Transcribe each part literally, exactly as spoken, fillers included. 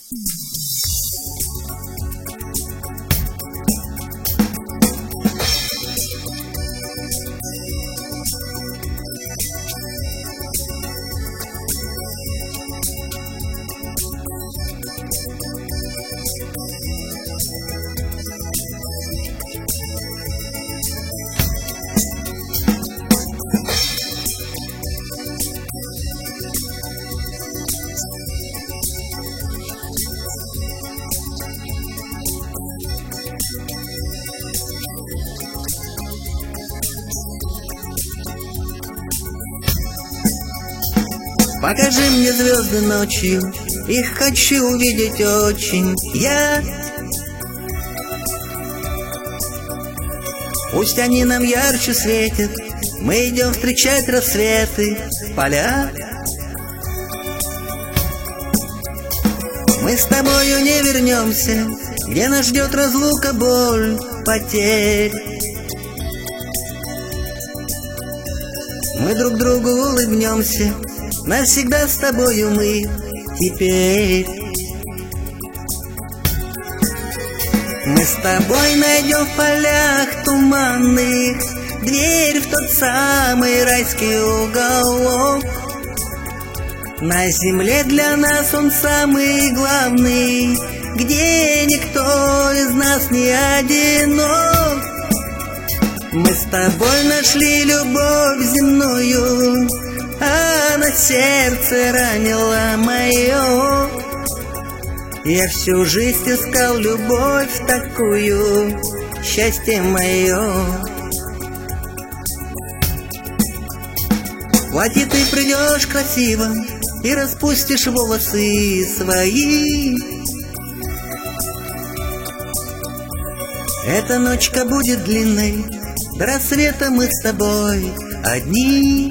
Покажи мне звезды ночью, их хочу увидеть очень я. Пусть они нам ярче светят, мы идем встречать рассветы в поля. Мы с тобою не вернемся, где нас ждет разлука, боль, потерь. Мы друг другу улыбнемся, навсегда с тобою мы теперь. Мы с тобой найдем в полях туманных дверь в тот самый райский уголок. На земле для нас он самый главный, где никто из нас не одинок. Мы с тобой нашли любовь земную, она сердце ранила мое. Я всю жизнь искал любовь такую, счастье мое. Хватит, ты придешь красиво и распустишь волосы свои. Эта ночка будет длинной, до рассвета мы с тобой одни.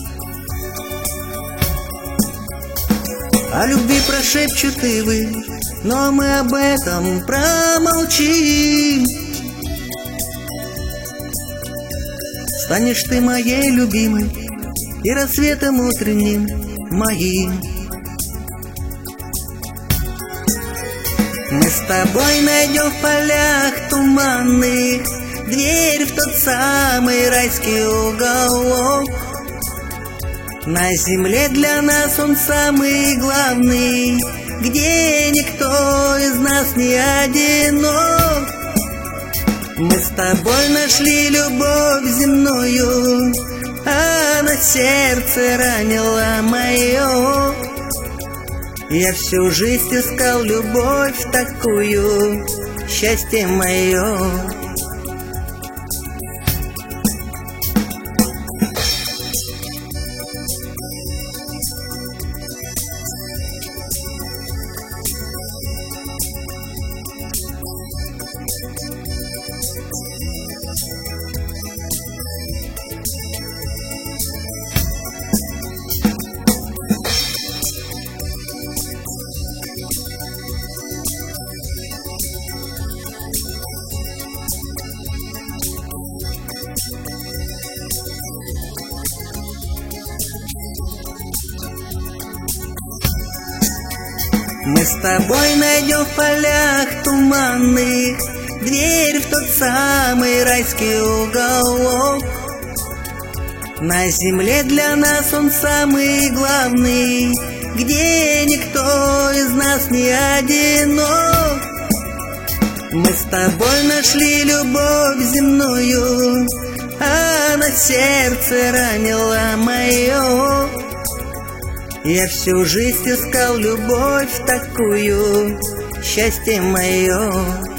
О любви прошепчут ивы, но мы об этом промолчим. Станешь ты моей любимой и рассветом утренним моим. Мы с тобой найдем в полях туманных дверь в тот самый райский уголок. На земле для нас он самый главный, где никто из нас не одинок. Мы с тобой нашли любовь земную, она сердце ранила мое. Я всю жизнь искал любовь такую, счастье мое. Мы с тобой найдем в полях туманных дверь в тот самый райский уголок. На земле для нас он самый главный, где никто из нас не одинок. Мы с тобой нашли любовь земную, она сердце ранила мое. Я всю жизнь искал любовь такую, счастье мое.